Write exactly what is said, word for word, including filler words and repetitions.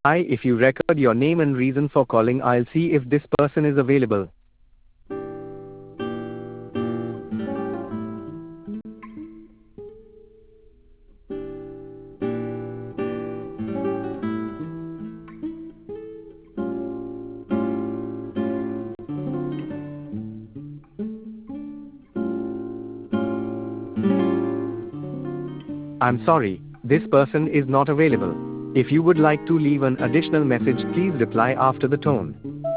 Hi, if you record your name and reason for calling, I'll see if this person is available. I'm sorry, this person is not available. If you would like to leave an additional message, please reply after the tone.